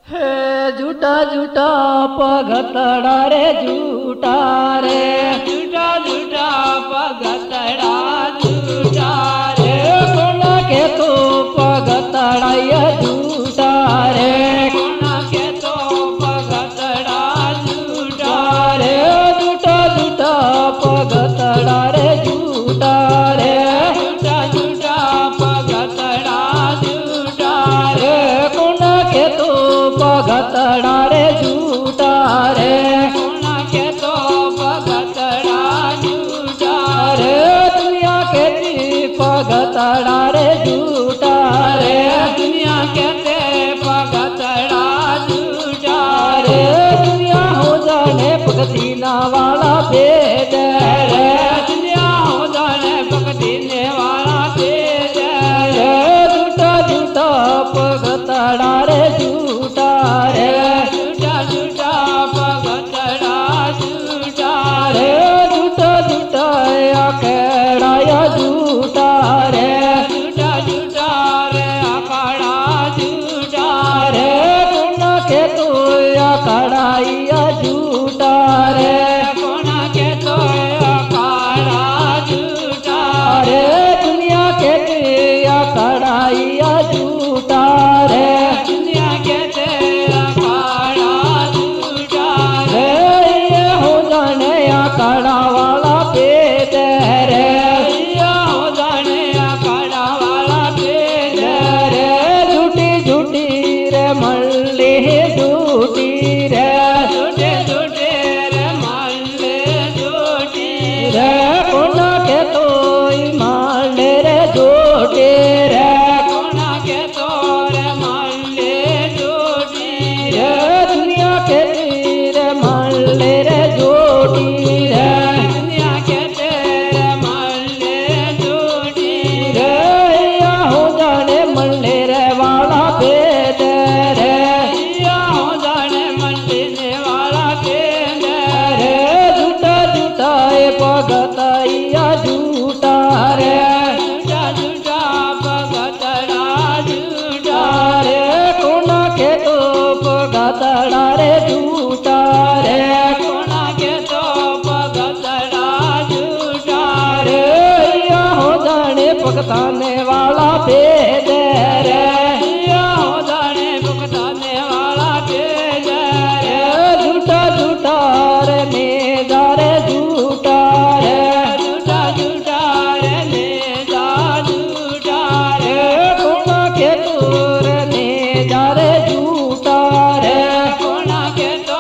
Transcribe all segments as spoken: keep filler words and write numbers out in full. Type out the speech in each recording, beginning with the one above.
हे झूठा झूठा पगतड़ा रे झूठा रे झूठा झूठा पगतड़ा झूठा रे कौन के तो पगतड़ा ये झूठा रे कौन के तो पगतड़ा झूठा रे झूठा झूठा पगतड़ा रे झूठा रे झूठा झूठा पगतड़ा झूठा रे कौन के तो पगतड़ा रे झूठा रे कौन के तो पगतड़ा झूठा रे दुनिया के ती पगतड़ा रे झूठा रे दुनिया कहते पगतड़ा झूठा रे दुनिया हो जाने भगतीना वाला भेद रे दुनिया हो जाने भगतीने वाला भेद रे झूठा झूठा पगतड़ा रे झूठा रे झूठा झूठा पगतड़ा झूठा रे झूठा झूठा अकेड़ा या झूठा रे झूठा झूठा रे अखाड़ा झूठा रे कौन के तो अखाड़ा या झूठा रे कौन के तो अखाड़ा झूठा रे दुनिया के अखाड़ा या झूठा रे दुनिया कहते अखाड़ा झूठा रे ये हो जाने अखाड़ा वाला भेद रे या हो जाने अखाड़ा वाला भेद रे झूठी झूठी रे मल्ली झूठी रे झूठे झूठे रे माले झूठी रे कौन के तो माले रे झूठी रे कौन के तो रे माले झूठी रे दुनिया के रे माले रे झूठी रे दुनिया कहते रे माले झूठी रे या हो जाने मल्ले रे वाला भेद रे या हो जाने मंडने वाला भेद रे झूठा झूठा भगत या झूठा रे झूठा झूठा पगतड़ा झूठा रे कौन के तो भगतड़ा रे झूठा रे कौन के तो पगतड़ा झूठा रे या हो जाने भगताने वाला भेद रे या हो जाने भुगताने वाला भेद रे झूठा झूठा रे मेजा रे झूठा रे झूठा झूठा रे नेजा झूठा रे कौन के तो रे मेजा रे झूठा रे कौन के तो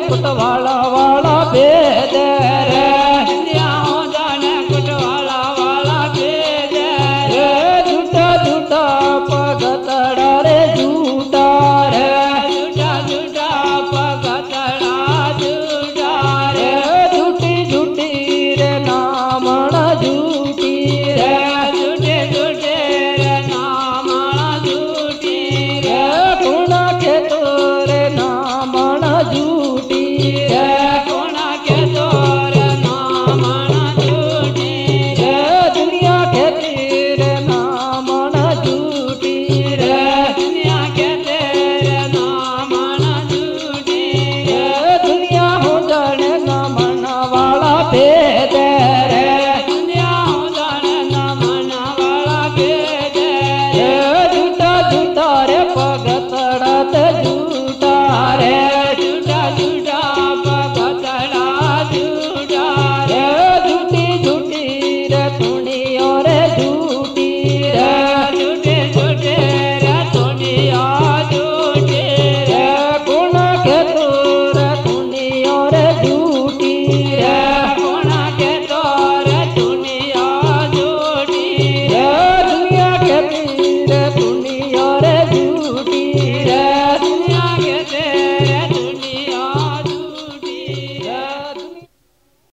पुतवाला